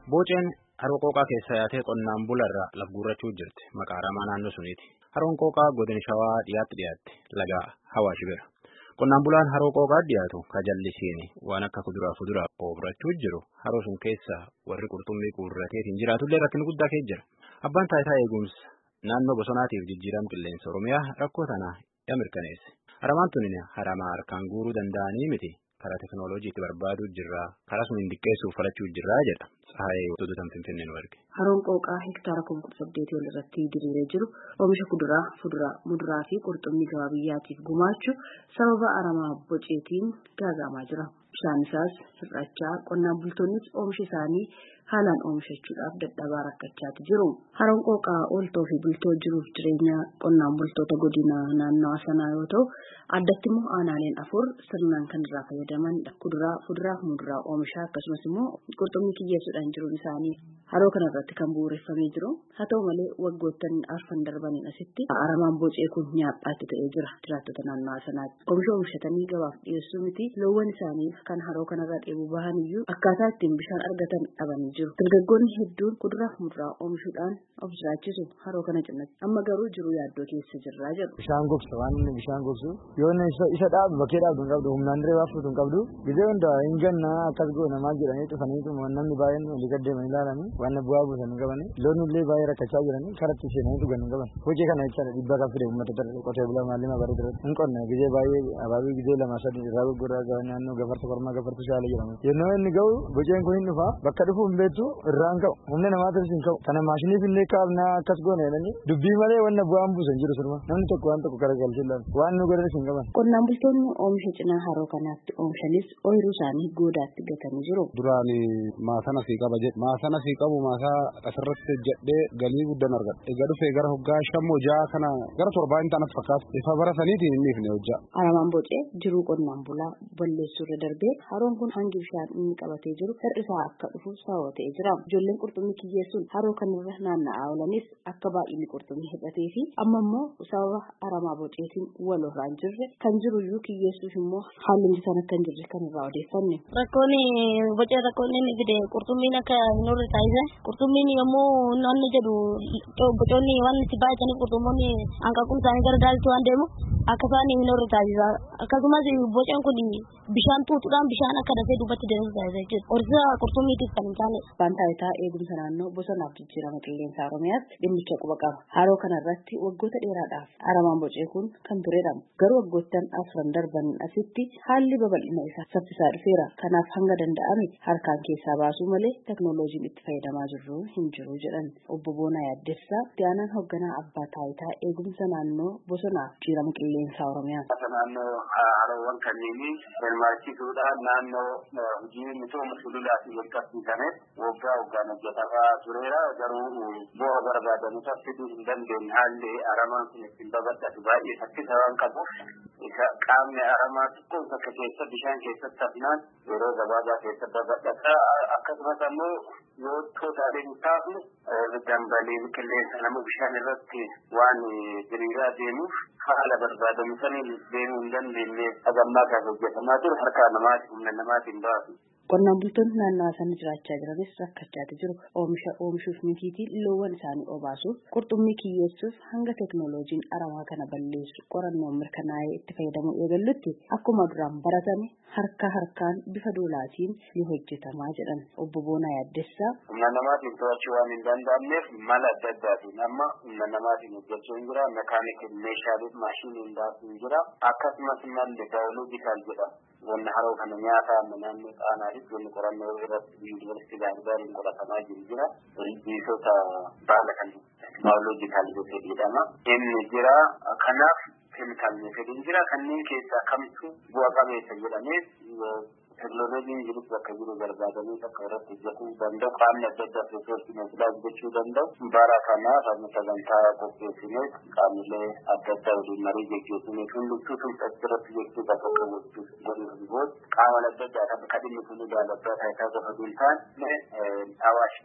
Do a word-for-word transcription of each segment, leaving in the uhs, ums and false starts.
Booceen haroo qooqaa keessa yaatee qonnaan bularra laf guurrachuu jirti. Maqaa Aramaa naannoo suniiti. Haroon qooqaa godina Shawaa dhiyaatti dhiyaatti laga Hawaash bira. Qonnaan bulaan haroo qooqaa dhiyaatu ka jallisiini waan akka kuduraa fuduraa oofrachuu jiru. Haroo sun keessa warri qurxummii guurrateetiin jiraatullee rakkin guddaa keessa jira. Abbaan taayitaa eegumsa naannoo bosonaatiif jijjiirama qilleensa Oromiyaa rakkoo tana ya mirkaneesse. Aramaan tunin haramaa harkaan guuruu danda'anii miti. Karaa teknooloojiitti barbaaduu jirra. Karaa sun hin diqqeessuuf falachuu jirra jedha. Tsahayee Dodotan Finfinnee nu arge. Haroon qooqaa hektaara kuma saddeetii ol irratti diriiree jiru oomisha kuduraa, fuduraa, muduraa fi qurxummii gabaa biyyaatiif gumaachuu sababa aramaa boceetiin gaagaamaa jira. Bishaan isaas hir'achaa qonnaan bultoonnis oomisha isaanii haalaan oomishachuudhaaf dadhabaa rakkachaa jiru. Haroon qooqaa ooltoo fi bultoo jiruuf jireenya qonnaan bultoota godina naannawaa sanaa yoo ta'u, addatti immoo aanaaleen afur sirnaan kan irraa fayyadamanidha. Kuduraa, fuduraa fi muduraa oomishaa akkasumas immoo qurxummii kiyyeessuudhaan jiruun isaanii haroo kanarratti kan bu'uureffamee jiru. Haa ta'u malee waggoottan arfan darbaniin asitti aramaan bocee kun nyaaphaatti ta'ee jira jiraattota naannawaa sanaatti. Oomisha oomishatanii gabaaf dhiyeessuu miti loowwan isaanii kan haroo kanarraa dheebuu bahan iyyuu akkaataa ittiin bishaan argatan dhabanii jiru. Dargaggoonni hedduun kuduraa fi muduraa oomishuudhaan of jiraachisu haroo kana cinatti. Amma garuu jiru yaaddoo keessa jirraa jedhu. Bishaan gogsa waan inni bishaan gogsu yoo isa dhaabu bakkee dhaabdu hin qabdu humnaan diree baafatu hin qabdu gizee hundaa hin ganna akkas goona maal jedhanii dhufaniitu namni baay'een walii gaddeeman ilaalanii waan bu'aa buusan hin qabani loon illee baay'ee rakkachaa jiranii karatti seenanii dhugan hin qaban hojii kana jechaadha dhiibbaa kan fide uummata darbe qotee bulaa maallima barii darbe hin qonne gizee baay'ee abaabii gizee lama sadii irraa gurguraa gaban naannoo gafarsa kormaa gafarsa shaalee jedhamu yennoo inni ga'u boceen kun hin dhufa bakka dhufu hin beektu irraa hin ka'u humna namaatis hin ka'u kana maashiniif illee kaabnaa akkas goone jedhanii dubbii malee wanna bu'aan buusan jiru surma namni tokko waan tokko garagalchee ilaalu waan nu godhanis hin qaban. Qonnaan bultoonni oomisha cinaa haroo kanaatti oomishanis ooyiruu isaanii goodaatti gatanii jiru. Duraan maasana sii qaba jedhe maasana sii qabu maasaa asirratti jedhee galii guddaan argadha. Egaa dhufee gara hoggaa shammoo ja'a kana gara torbaa hin taanatti fakkaatu. Ifa bara saniitiin hin dhiifne hojjaa. Aramaan bocee jiruu qonnaan bulaa balleessuu irra darbee haroon kun hangi bishaan inni qabatee jiru hir'isaa akka dhufu sababa ta'ee jira. Ijoolleen qurxummii kiyyeessuun haroo kanarra naanna'aa oolanis akka baay'inni qurxummii hir'atee fi amma immoo sababa aramaa boceetiin wal irraa hin jirre kan jiruyyuu kiyyeessuuf immoo haalli mijataan akka hin jirre kan irraa odeeffanne. Rakkoon bocee rakkoon inni fide qurxummiin akka hin horre taasise qurxummiin yommuu naannoo jedhu bocoonni waan itti baay'atanii qurxummoonni hanqaquun isaanii gara daalatti waan deemu akka isaan hin horre taasisa. Akkasumas boceen kun bishaan tuutuudhaan bishaan akka dafee duubatti deemsu taasisa jechuudha. Horsiisa qurxummiitiif kan hin taane. Abbaan taayitaa eegumsa naannoo bosonaaf jijjiirama qilleensa Oromiyaatti dhimmicha quba qaba. Haroo kanarratti waggoota dheeraadhaaf aramaan bocee kun kan turedha. Garuu waggoottan afran darban asitti haalli babal'ina isaa saffisaa dhufeera. Kanaaf hanga danda'ame harkaan keessaa baasuu malee teknooloojiin itti fayyadamaa jirru hin jiru jedhan. Obbo Boonaa Yaaddessaa itti aanaan hoogganaa abbaa taayitaa eegumsa naannoo bosonaaf jijjiirama qilleensa Oromiyaa. Naannoo haroowwan kanneenii hirmaachisuudhaan naannoo hojii misooma sululaatiin walqabsiisameef waggaa waggaan hojjetamaa tureera. Garuu bu'aa barbaadamu fiduu hin dandeenye haalli aramaan kun ittiin babal'atu baay'ee saffisa waan qabuuf qaamni aramaa xiqqoon bakka keessa bishaan keessatti hafnaan yeroo gabaabaa keessa babal'ata. Akkasumas ammoo yoo tootaalee hin taafne dambalee qilleensa nama bishaan irratti waan diriiraa deemuuf haala barbaadamu saniin deemuu hin dandeenye hagammaa kan hojjetamaa ture harkaa namaatiin humna namaatiin baasu. Qonnaan bultoonni naannawaa sana jiraachaa jiranis rakkachaa jiru. Oomisha oomishuuf mitiitiin loowwan isaanii obaasuuf qurxummii kiyyeessuuf hanga teknooloojiin aramaa kana balleessu qorannoon mirkanaa'ee itti fayyadamuu eegallutti akkuma duraan baratame harka harkaan bifa doolaatiin ni hojjetamaa jedhan. Obbo Boonaa Yaaddessaa. Humna namaatiin to'achuu waan hin danda'amneef mala adda addaatiin amma humna namaatiin hojjechuu hin jira. Mekaanikii meeshaalee maashiniin baasuu hin jira. Akkasumas malli baayoloojikaal jedhama. Wanna haroo kana nyaata naannoo qaanaatiif wanni qorannoo irratti yuunivarsiitii gaariin qoratamaa jiru jira. Biisota baala kan baayoloojikaal jedhama. Inni jira. Kanaaf keemikaal meeshaaleen jira. Kanneen keessaa kamtu bu'a qabeessa jedhamee teknooloojiin jiru bakka jiru barbaadanii bakka irratti hojjetuu danda'u. Qaamni adda addaa resoortii meeshaa hojjechuu danda'u. Bara kanaaf amma sagantaa qopheessinee qaamilee adda addaa waliin marii gaggeessinee hundumtuu tumsatti irratti jechuu bakka qabuutti godhuun qaama adda addaa kan dhimmi kun ilaalaa taayitaa qofa hin taane Awaash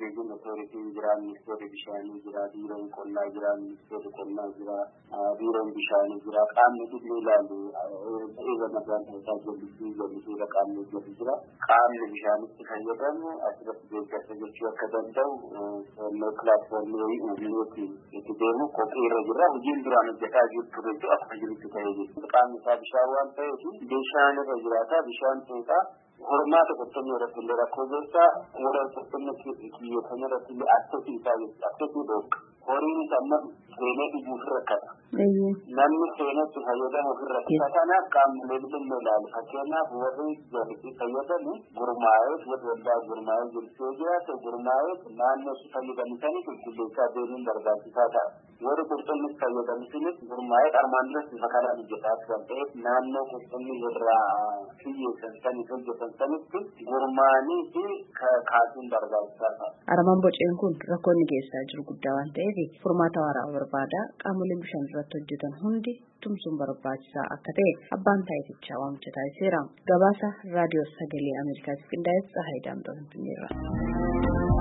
irrigation authority jira, ministeerri bishaanii jira, biiroon qonnaa jira, ministeerri qonnaa jira, biiroon bishaanii jira, qaamni dhimmi ilaalu eega nagaan ta'aa jallisii jallisii qaamni jedhu jira. Qaamni bishaanitti fayyadamu asirratti deeggarsa jechuu akka danda'u no pilaatfoormii uumneetiin itti deemu qophii irra jira. Hojiin duraan hojjetaa jirtu jechuu akka jirutti ta'ee jiru. Qaamni isaa bishaan waan ta'eef bishaan irra jiraata, bishaan tuutaa. Hormaata qottoonni irratti illee rakkoo keessaa warra qottoonni kiyyeeffame irratti illee akkasii isaa jechuudha. Akkasii dhoofka. Horiin amma seenee dhuguuf rakkata. Namni seenetti fayyadamu ofirra rakkata. Kanaaf qaamolee dhimma ilaalu. Fakkeenyaaf warri jallisii fayyadamu gurmaa'ee warri waldaa gurmaa'ee jirtuu jiraate gurmaa'ee naannoo si fayyadamtanii qulqulleessaa deemuun barbaachisaa ta'a. Warri qurxummii fayyadamtanis gurmaa'ee armaan duratti bifa kanaan hojjetaa kan ta'eef naannoo qurxummii irraa kiyyeessan sanii hojjetan sanitti gurmaa'anii fi kaasuun barbaachisaa ta'a. Aramaan boceen kun rakkoonni keessaa jiru guddaa waan ta'eef furmaata waaraa barbaada. Qaamoleen bishaan irratti hojjetan hundi tumsuun barbaachisaa akka ta'e abbaan taayitichaa waamicha taasiseera. Gabaasa raadiyoo sagalee Ameerikaatiif qindaa'e Tsahaayii Daamxoo Finfinneerra.